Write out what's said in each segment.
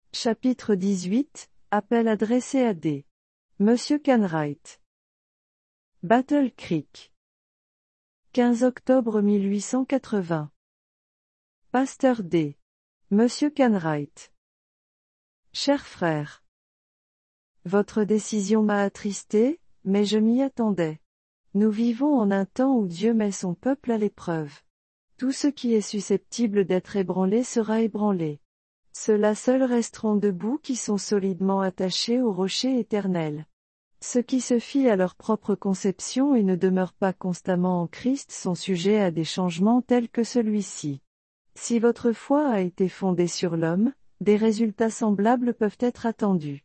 Chapitre 18, appel adressé à D. Monsieur Canwright. Battle Creek. 15 octobre 1880. Pasteur D. Monsieur Canwright. Cher frère. Votre décision m'a attristé, mais je m'y attendais. Nous vivons en un temps où Dieu met son peuple à l'épreuve. Tout ce qui est susceptible d'être ébranlé sera ébranlé. Ceux-là seuls resteront debout qui sont solidement attachés au rocher éternel. Ceux qui se fient à leur propre conception et ne demeurent pas constamment en Christ sont sujets à des changements tels que celui-ci. Si votre foi a été fondée sur l'homme, des résultats semblables peuvent être attendus.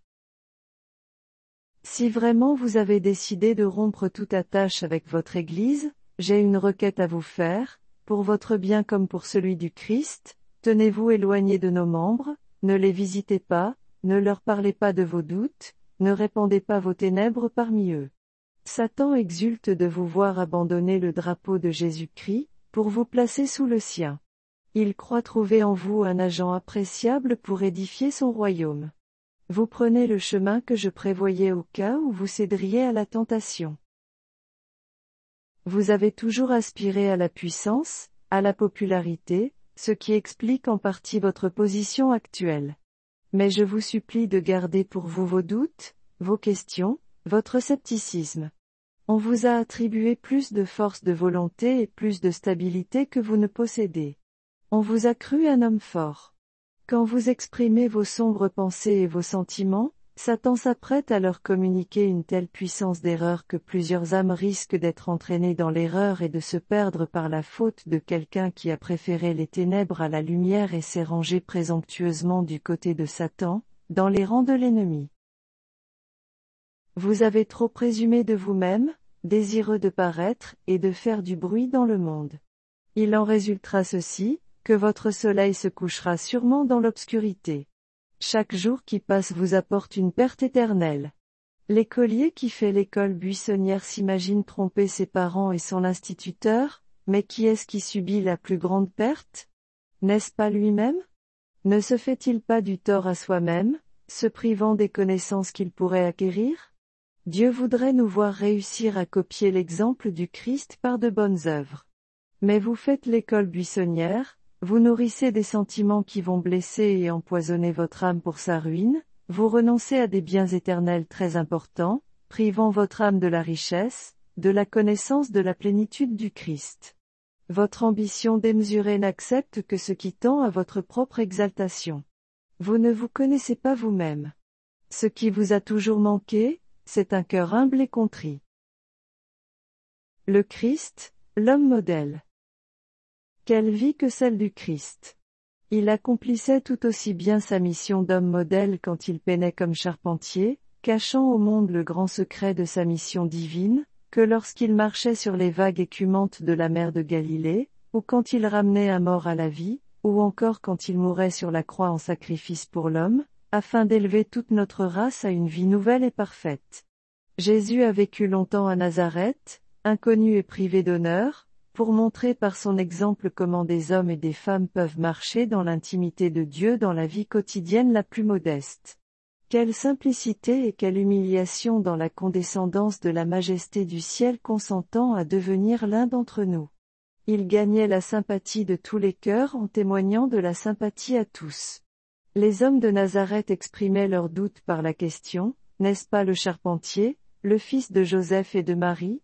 Si vraiment vous avez décidé de rompre toute attache avec votre Église, j'ai une requête à vous faire, pour votre bien comme pour celui du Christ, tenez-vous éloignés de nos membres, ne les visitez pas, ne leur parlez pas de vos doutes, ne répandez pas vos ténèbres parmi eux. Satan exulte de vous voir abandonner le drapeau de Jésus-Christ, pour vous placer sous le sien. Il croit trouver en vous un agent appréciable pour édifier son royaume. Vous prenez le chemin que je prévoyais au cas où vous céderiez à la tentation. Vous avez toujours aspiré à la puissance, à la popularité, ce qui explique en partie votre position actuelle. Mais je vous supplie de garder pour vous vos doutes, vos questions, votre scepticisme. On vous a attribué plus de force de volonté et plus de stabilité que vous ne possédez. On vous a cru un homme fort. Quand vous exprimez vos sombres pensées et vos sentiments, Satan s'apprête à leur communiquer une telle puissance d'erreur que plusieurs âmes risquent d'être entraînées dans l'erreur et de se perdre par la faute de quelqu'un qui a préféré les ténèbres à la lumière et s'est rangé présomptueusement du côté de Satan, dans les rangs de l'ennemi. Vous avez trop présumé de vous-même, désireux de paraître et de faire du bruit dans le monde. Il en résultera ceci, que votre soleil se couchera sûrement dans l'obscurité. Chaque jour qui passe vous apporte une perte éternelle. L'écolier qui fait l'école buissonnière s'imagine tromper ses parents et son instituteur, mais qui est-ce qui subit la plus grande perte? N'est-ce pas lui-même? Ne se fait-il pas du tort à soi-même, se privant des connaissances qu'il pourrait acquérir? Dieu voudrait nous voir réussir à copier l'exemple du Christ par de bonnes œuvres. Mais vous faites l'école buissonnière, vous nourrissez des sentiments qui vont blesser et empoisonner votre âme pour sa ruine, vous renoncez à des biens éternels très importants, privant votre âme de la richesse, de la connaissance de la plénitude du Christ. Votre ambition démesurée n'accepte que ce qui tend à votre propre exaltation. Vous ne vous connaissez pas vous-même. Ce qui vous a toujours manqué, c'est un cœur humble et contrit. Le Christ, l'homme modèle. Quelle vie que celle du Christ. Il accomplissait tout aussi bien sa mission d'homme modèle quand il peinait comme charpentier, cachant au monde le grand secret de sa mission divine, que lorsqu'il marchait sur les vagues écumantes de la mer de Galilée, ou quand il ramenait un mort à la vie, ou encore quand il mourait sur la croix en sacrifice pour l'homme, afin d'élever toute notre race à une vie nouvelle et parfaite. Jésus a vécu longtemps à Nazareth, inconnu et privé d'honneur, pour montrer par son exemple comment des hommes et des femmes peuvent marcher dans l'intimité de Dieu dans la vie quotidienne la plus modeste. Quelle simplicité et quelle humiliation dans la condescendance de la majesté du ciel consentant à devenir l'un d'entre nous. Il gagnait la sympathie de tous les cœurs en témoignant de la sympathie à tous. Les hommes de Nazareth exprimaient leurs doutes par la question, n'est-ce pas le charpentier, le fils de Joseph et de Marie?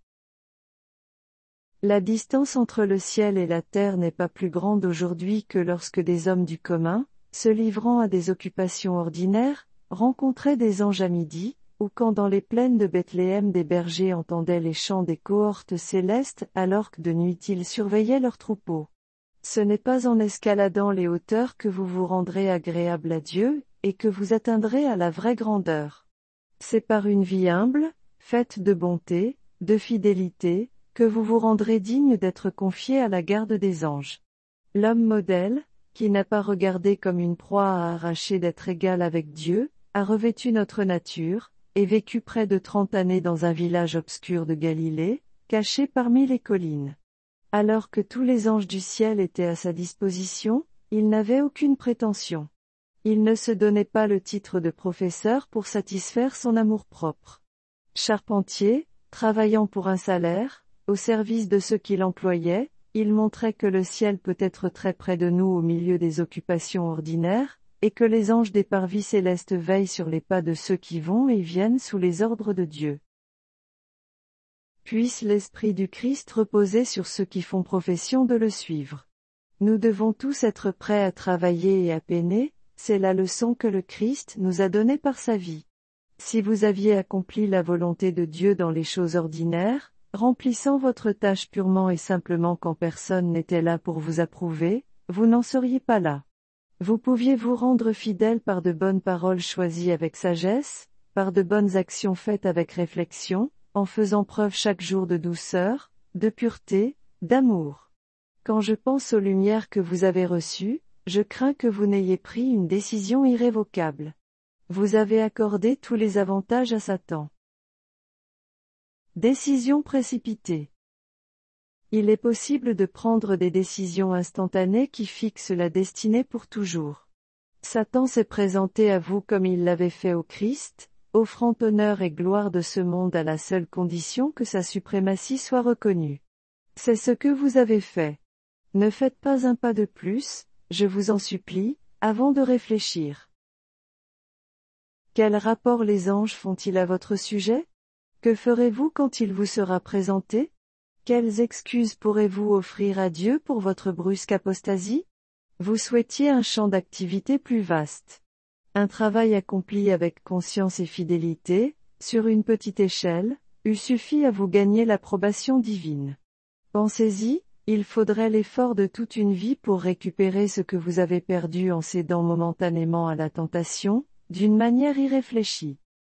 La distance entre le ciel et la terre n'est pas plus grande aujourd'hui que lorsque des hommes du commun, se livrant à des occupations ordinaires, rencontraient des anges à midi, ou quand dans les plaines de Bethléem des bergers entendaient les chants des cohortes célestes alors que de nuit ils surveillaient leurs troupeaux. Ce n'est pas en escaladant les hauteurs que vous vous rendrez agréable à Dieu, et que vous atteindrez à la vraie grandeur. C'est par une vie humble, faite de bonté, de fidélité, que vous vous rendrez digne d'être confié à la garde des anges. L'homme modèle, qui n'a pas regardé comme une proie à arracher d'être égal avec Dieu, a revêtu notre nature, et vécu près de 30 années dans un village obscur de Galilée, caché parmi les collines. Alors que tous les anges du ciel étaient à sa disposition, il n'avait aucune prétention. Il ne se donnait pas le titre de professeur pour satisfaire son amour-propre. Charpentier, travaillant pour un salaire, au service de ceux qui l'employaient, il montrait que le ciel peut être très près de nous au milieu des occupations ordinaires, et que les anges des parvis célestes veillent sur les pas de ceux qui vont et viennent sous les ordres de Dieu. Puisse l'Esprit du Christ reposer sur ceux qui font profession de le suivre. Nous devons tous être prêts à travailler et à peiner, c'est la leçon que le Christ nous a donnée par sa vie. Si vous aviez accompli la volonté de Dieu dans les choses ordinaires, remplissant votre tâche purement et simplement quand personne n'était là pour vous approuver, vous n'en seriez pas là. Vous pouviez vous rendre fidèle par de bonnes paroles choisies avec sagesse, par de bonnes actions faites avec réflexion, en faisant preuve chaque jour de douceur, de pureté, d'amour. Quand je pense aux lumières que vous avez reçues, je crains que vous n'ayez pris une décision irrévocable. Vous avez accordé tous les avantages à Satan. Décision précipitée. Il est possible de prendre des décisions instantanées qui fixent la destinée pour toujours. Satan s'est présenté à vous comme il l'avait fait au Christ, offrant honneur et gloire de ce monde à la seule condition que sa suprématie soit reconnue. C'est ce que vous avez fait. Ne faites pas un pas de plus, je vous en supplie, avant de réfléchir. Quel rapport les anges font-ils à votre sujet? Que ferez-vous quand il vous sera présenté? Quelles excuses pourrez-vous offrir à Dieu pour votre brusque apostasie? Vous souhaitiez un champ d'activité plus vaste. Un travail accompli avec conscience et fidélité, sur une petite échelle, eût suffi à vous gagner l'approbation divine. Pensez-y, il faudrait l'effort de toute une vie pour récupérer ce que vous avez perdu en cédant momentanément à la tentation, d'une manière irréfléchie.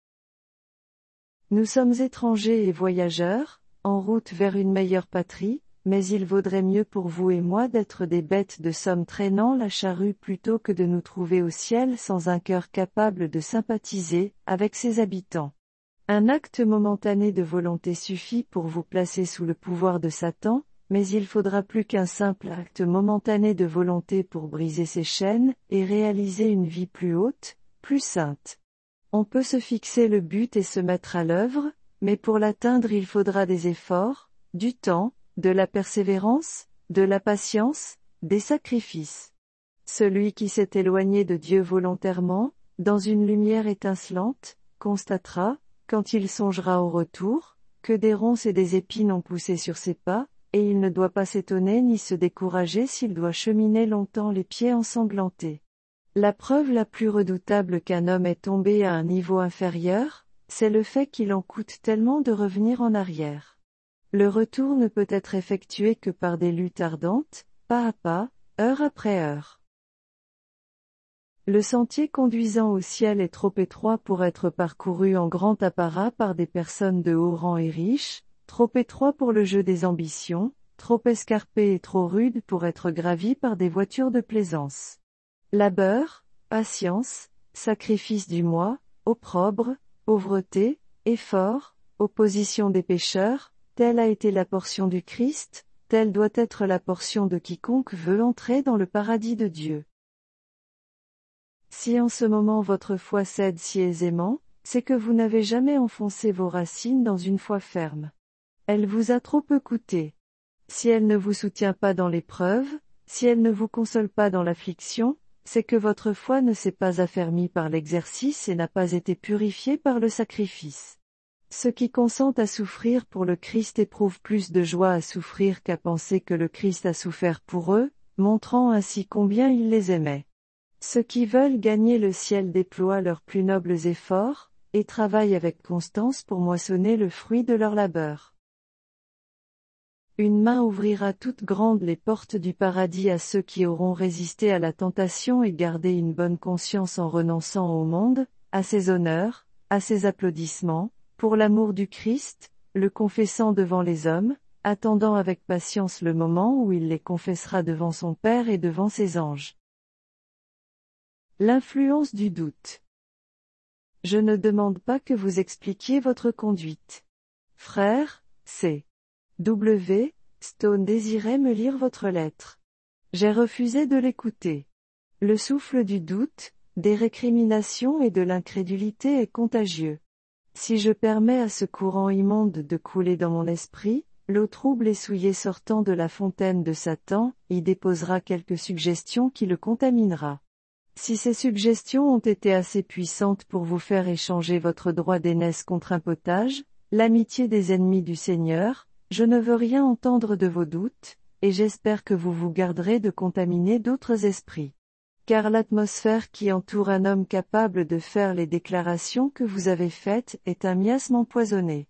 Nous sommes étrangers et voyageurs, en route vers une meilleure patrie, mais il vaudrait mieux pour vous et moi d'être des bêtes de somme traînant la charrue plutôt que de nous trouver au ciel sans un cœur capable de sympathiser avec ses habitants. Un acte momentané de volonté suffit pour vous placer sous le pouvoir de Satan, mais il faudra plus qu'un simple acte momentané de volonté pour briser ses chaînes et réaliser une vie plus haute, plus sainte. On peut se fixer le but et se mettre à l'œuvre, mais pour l'atteindre il faudra des efforts, du temps, de la persévérance, de la patience, des sacrifices. Celui qui s'est éloigné de Dieu volontairement, dans une lumière étincelante, constatera, quand il songera au retour, que des ronces et des épines ont poussé sur ses pas, et il ne doit pas s'étonner ni se décourager s'il doit cheminer longtemps les pieds ensanglantés. La preuve la plus redoutable qu'un homme est tombé à un niveau inférieur, c'est le fait qu'il en coûte tellement de revenir en arrière. Le retour ne peut être effectué que par des luttes ardentes, pas à pas, heure après heure. Le sentier conduisant au ciel est trop étroit pour être parcouru en grand apparat par des personnes de haut rang et riches, trop étroit pour le jeu des ambitions, trop escarpé et trop rude pour être gravi par des voitures de plaisance. Labeur, patience, sacrifice du moi, opprobre, pauvreté, effort, opposition des pécheurs, telle a été la portion du Christ, telle doit être la portion de quiconque veut entrer dans le paradis de Dieu. Si en ce moment votre foi cède si aisément, c'est que vous n'avez jamais enfoncé vos racines dans une foi ferme. Elle vous a trop peu coûté. Si elle ne vous soutient pas dans l'épreuve, si elle ne vous console pas dans l'affliction, c'est que votre foi ne s'est pas affermie par l'exercice et n'a pas été purifiée par le sacrifice. Ceux qui consentent à souffrir pour le Christ éprouvent plus de joie à souffrir qu'à penser que le Christ a souffert pour eux, montrant ainsi combien il les aimait. Ceux qui veulent gagner le ciel déploient leurs plus nobles efforts, et travaillent avec constance pour moissonner le fruit de leur labeur. Une main ouvrira toutes grandes les portes du paradis à ceux qui auront résisté à la tentation et gardé une bonne conscience en renonçant au monde, à ses honneurs, à ses applaudissements, pour l'amour du Christ, le confessant devant les hommes, attendant avec patience le moment où il les confessera devant son Père et devant ses anges. L'influence du doute. Je ne demande pas que vous expliquiez votre conduite. Frère, C. W. Stone désirait me lire votre lettre. J'ai refusé de l'écouter. Le souffle du doute, des récriminations et de l'incrédulité est contagieux. Si je permets à ce courant immonde de couler dans mon esprit, l'eau trouble et souillée sortant de la fontaine de Satan, y déposera quelques suggestions qui le contaminera. Si ces suggestions ont été assez puissantes pour vous faire échanger votre droit d'aînesse contre un potage, l'amitié des ennemis du Seigneur, je ne veux rien entendre de vos doutes, et j'espère que vous vous garderez de contaminer d'autres esprits. Car l'atmosphère qui entoure un homme capable de faire les déclarations que vous avez faites est un miasme empoisonné.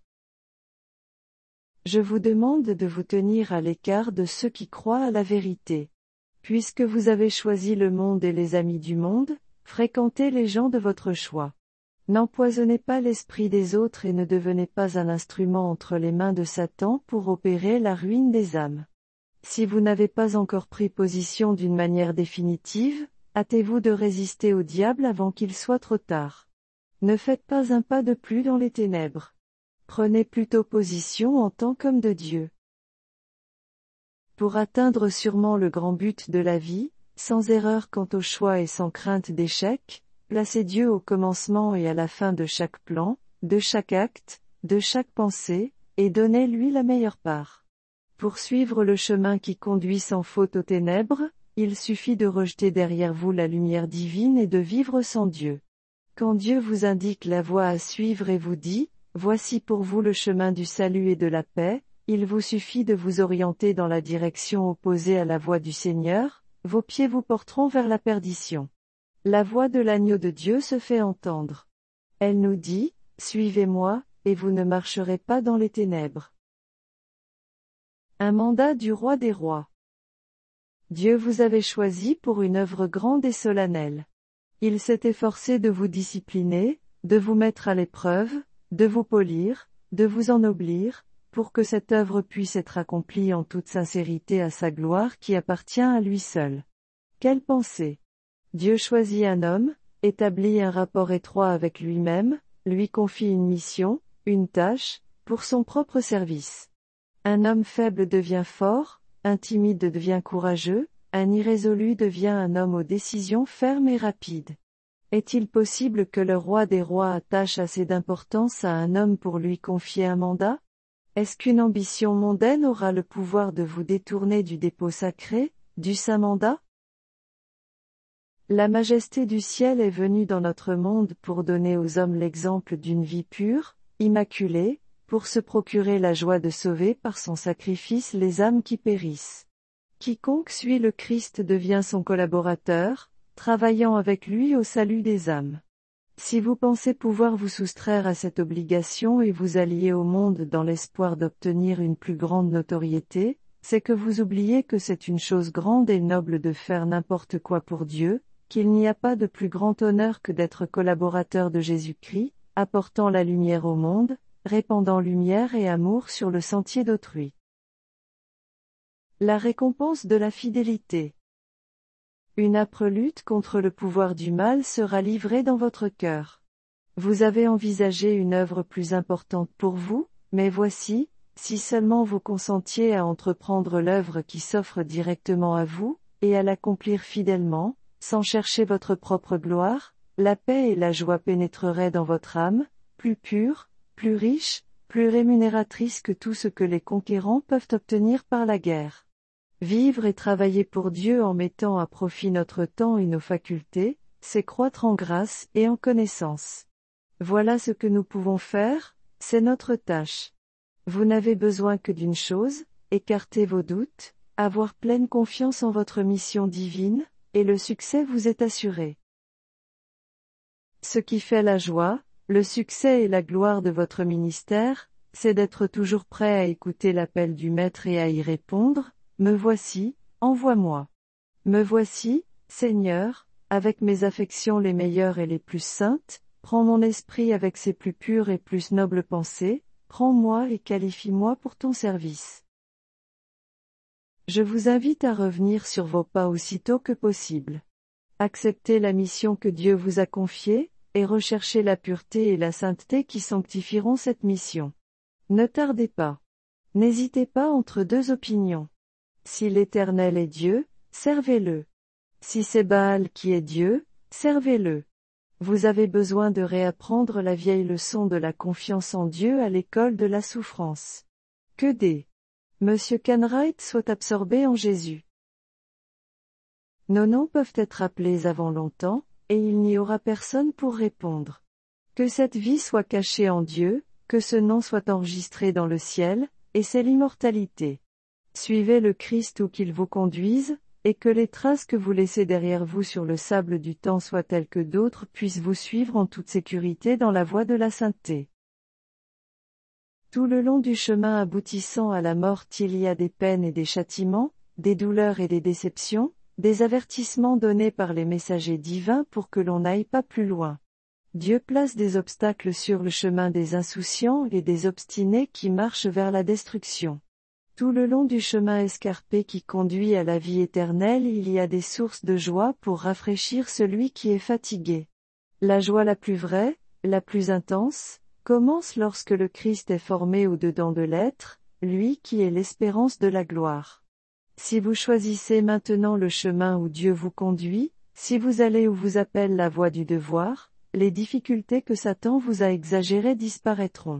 Je vous demande de vous tenir à l'écart de ceux qui croient à la vérité. Puisque vous avez choisi le monde et les amis du monde, fréquentez les gens de votre choix. N'empoisonnez pas l'esprit des autres et ne devenez pas un instrument entre les mains de Satan pour opérer la ruine des âmes. Si vous n'avez pas encore pris position d'une manière définitive, hâtez-vous de résister au diable avant qu'il soit trop tard. Ne faites pas un pas de plus dans les ténèbres. Prenez plutôt position en tant qu'homme de Dieu. Pour atteindre sûrement le grand but de la vie, sans erreur quant au choix et sans crainte d'échec, placez Dieu au commencement et à la fin de chaque plan, de chaque acte, de chaque pensée, et donnez-lui la meilleure part. Pour suivre le chemin qui conduit sans faute aux ténèbres, il suffit de rejeter derrière vous la lumière divine et de vivre sans Dieu. Quand Dieu vous indique la voie à suivre et vous dit, « Voici pour vous le chemin du salut et de la paix », il vous suffit de vous orienter dans la direction opposée à la voie du Seigneur, vos pieds vous porteront vers la perdition. La voix de l'agneau de Dieu se fait entendre. Elle nous dit, « Suivez-moi, et vous ne marcherez pas dans les ténèbres. » Un mandat du roi des rois. Dieu vous avait choisi pour une œuvre grande et solennelle. Il s'est efforcé de vous discipliner, de vous mettre à l'épreuve, de vous polir, de vous ennoblir, pour que cette œuvre puisse être accomplie en toute sincérité à sa gloire qui appartient à lui seul. Quelle pensée! Dieu choisit un homme, établit un rapport étroit avec lui-même, lui confie une mission, une tâche, pour son propre service. Un homme faible devient fort, un timide devient courageux, un irrésolu devient un homme aux décisions fermes et rapides. Est-il possible que le roi des rois attache assez d'importance à un homme pour lui confier un mandat? Est-ce qu'une ambition mondaine aura le pouvoir de vous détourner du dépôt sacré, du saint mandat? La majesté du ciel est venue dans notre monde pour donner aux hommes l'exemple d'une vie pure, immaculée, pour se procurer la joie de sauver par son sacrifice les âmes qui périssent. Quiconque suit le Christ devient son collaborateur, travaillant avec lui au salut des âmes. Si vous pensez pouvoir vous soustraire à cette obligation et vous allier au monde dans l'espoir d'obtenir une plus grande notoriété, c'est que vous oubliez que c'est une chose grande et noble de faire n'importe quoi pour Dieu, qu'il n'y a pas de plus grand honneur que d'être collaborateur de Jésus-Christ, apportant la lumière au monde, répandant lumière et amour sur le sentier d'autrui. La récompense de la fidélité. Une âpre lutte contre le pouvoir du mal sera livrée dans votre cœur. Vous avez envisagé une œuvre plus importante pour vous, mais voici, si seulement vous consentiez à entreprendre l'œuvre qui s'offre directement à vous, et à l'accomplir fidèlement, sans chercher votre propre gloire, la paix et la joie pénétreraient dans votre âme, plus pure, plus riche, plus rémunératrice que tout ce que les conquérants peuvent obtenir par la guerre. Vivre et travailler pour Dieu en mettant à profit notre temps et nos facultés, c'est croître en grâce et en connaissance. Voilà ce que nous pouvons faire, c'est notre tâche. Vous n'avez besoin que d'une chose, écarter vos doutes, avoir pleine confiance en votre mission divine, et le succès vous est assuré. Ce qui fait la joie, le succès et la gloire de votre ministère, c'est d'être toujours prêt à écouter l'appel du Maître et à y répondre, « Me voici, envoie-moi. Me voici, Seigneur, avec mes affections les meilleures et les plus saintes, prends mon esprit avec ses plus pures et plus nobles pensées, prends-moi et qualifie-moi pour ton service. » Je vous invite à revenir sur vos pas aussitôt que possible. Acceptez la mission que Dieu vous a confiée, et recherchez la pureté et la sainteté qui sanctifieront cette mission. Ne tardez pas. N'hésitez pas entre deux opinions. Si l'Éternel est Dieu, servez-le. Si c'est Baal qui est Dieu, Servez-le. Vous avez besoin de réapprendre la vieille leçon de la confiance en Dieu à l'école de la souffrance. Que Monsieur Canright soit absorbé en Jésus. Nos noms peuvent être appelés avant longtemps, et il n'y aura personne pour répondre. Que cette vie soit cachée en Dieu, que ce nom soit enregistré dans le ciel, et c'est l'immortalité. Suivez le Christ où qu'il vous conduise, et que les traces que vous laissez derrière vous sur le sable du temps soient telles que d'autres puissent vous suivre en toute sécurité dans la voie de la sainteté. Tout le long du chemin aboutissant à la mort il y a des peines et des châtiments, des douleurs et des déceptions, des avertissements donnés par les messagers divins pour que l'on n'aille pas plus loin. Dieu place des obstacles sur le chemin des insouciants et des obstinés qui marchent vers la destruction. Tout le long du chemin escarpé qui conduit à la vie éternelle il y a des sources de joie pour rafraîchir celui qui est fatigué. La joie la plus vraie, la plus intense, commence lorsque le Christ est formé au-dedans de l'être, lui qui est l'espérance de la gloire. Si vous choisissez maintenant le chemin où Dieu vous conduit, si vous allez où vous appelle la voie du devoir, les difficultés que Satan vous a exagérées disparaîtront.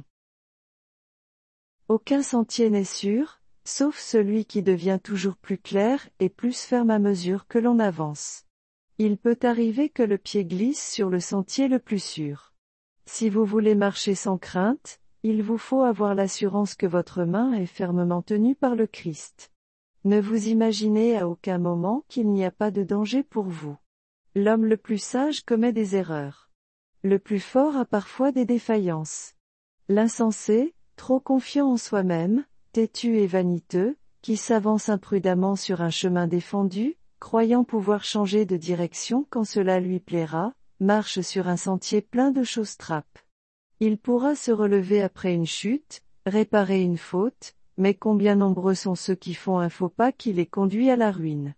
Aucun sentier n'est sûr, sauf celui qui devient toujours plus clair et plus ferme à mesure que l'on avance. Il peut arriver que le pied glisse sur le sentier le plus sûr. Si vous voulez marcher sans crainte, il vous faut avoir l'assurance que votre main est fermement tenue par le Christ. Ne vous imaginez à aucun moment qu'il n'y a pas de danger pour vous. L'homme le plus sage commet des erreurs. Le plus fort a parfois des défaillances. L'insensé, trop confiant en soi-même, têtu et vaniteux, qui s'avance imprudemment sur un chemin défendu, croyant pouvoir changer de direction quand cela lui plaira, marche sur un sentier plein de choses-trappes. Il pourra se relever après une chute, réparer une faute, mais combien nombreux sont ceux qui font un faux pas qui les conduit à la ruine.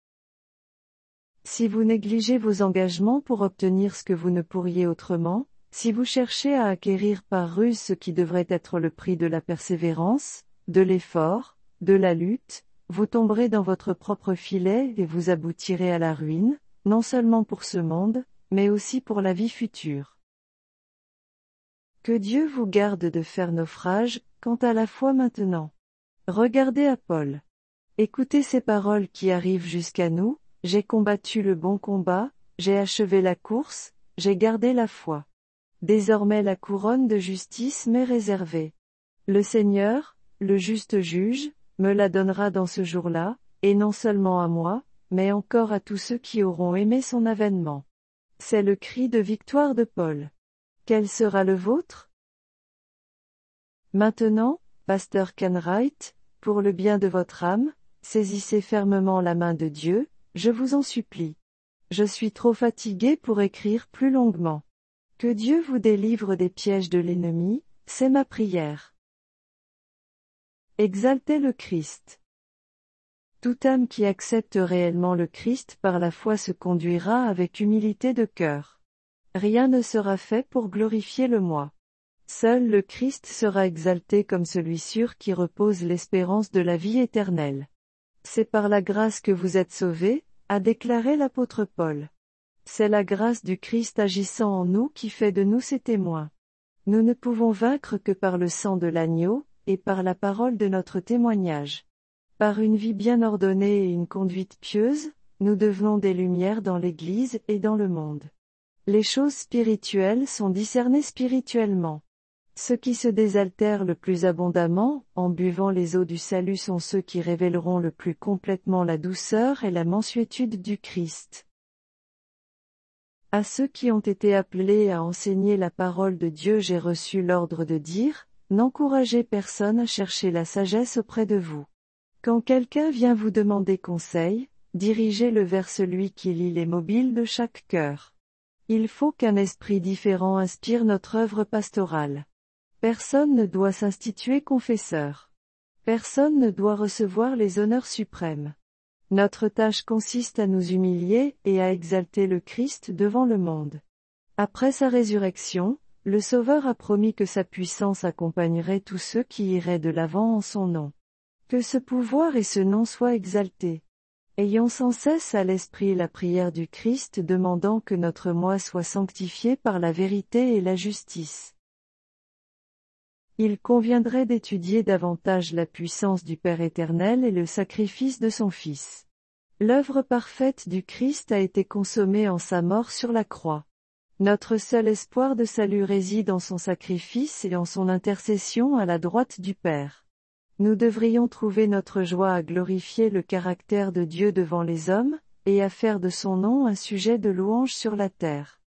Si vous négligez vos engagements pour obtenir ce que vous ne pourriez autrement, si vous cherchez à acquérir par ruse ce qui devrait être le prix de la persévérance, de l'effort, de la lutte, vous tomberez dans votre propre filet et vous aboutirez à la ruine, non seulement pour ce monde, mais aussi pour la vie future. Que Dieu vous garde de faire naufrage, quant à la foi maintenant. Regardez à Paul. Écoutez ces paroles qui arrivent jusqu'à nous, j'ai combattu le bon combat, j'ai achevé la course, j'ai gardé la foi. Désormais la couronne de justice m'est réservée. Le Seigneur, le juste juge, me la donnera dans ce jour-là, et non seulement à moi, mais encore à tous ceux qui auront aimé son avènement. C'est le cri de victoire de Paul. Quel sera le vôtre? Maintenant, pasteur Canright, pour le bien de votre âme, saisissez fermement la main de Dieu, je vous en supplie. Je suis trop fatigué pour écrire plus longuement. Que Dieu vous délivre des pièges de l'ennemi, c'est ma prière. Exaltez le Christ. Toute âme qui accepte réellement le Christ par la foi se conduira avec humilité de cœur. Rien ne sera fait pour glorifier le moi. Seul le Christ sera exalté comme celui sur qui repose l'espérance de la vie éternelle. C'est par la grâce que vous êtes sauvés, a déclaré l'apôtre Paul. C'est la grâce du Christ agissant en nous qui fait de nous ses témoins. Nous ne pouvons vaincre que par le sang de l'agneau, et par la parole de notre témoignage. Par une vie bien ordonnée et une conduite pieuse, nous devenons des lumières dans l'Église et dans le monde. Les choses spirituelles sont discernées spirituellement. Ceux qui se désaltèrent le plus abondamment, en buvant les eaux du salut sont ceux qui révéleront le plus complètement la douceur et la mansuétude du Christ. À ceux qui ont été appelés à enseigner la parole de Dieu j'ai reçu l'ordre de dire, n'encouragez personne à chercher la sagesse auprès de vous. Quand quelqu'un vient vous demander conseil, dirigez-le vers celui qui lit les mobiles de chaque cœur. Il faut qu'un esprit différent inspire notre œuvre pastorale. Personne ne doit s'instituer confesseur. Personne ne doit recevoir les honneurs suprêmes. Notre tâche consiste à nous humilier et à exalter le Christ devant le monde. Après sa résurrection, le Sauveur a promis que sa puissance accompagnerait tous ceux qui iraient de l'avant en son nom. Que ce pouvoir et ce nom soient exaltés. Ayons sans cesse à l'esprit la prière du Christ demandant que notre moi soit sanctifié par la vérité et la justice. Il conviendrait d'étudier davantage la puissance du Père éternel et le sacrifice de son Fils. L'œuvre parfaite du Christ a été consommée en sa mort sur la croix. Notre seul espoir de salut réside en son sacrifice et en son intercession à la droite du Père. Nous devrions trouver notre joie à glorifier le caractère de Dieu devant les hommes, et à faire de son nom un sujet de louange sur la terre.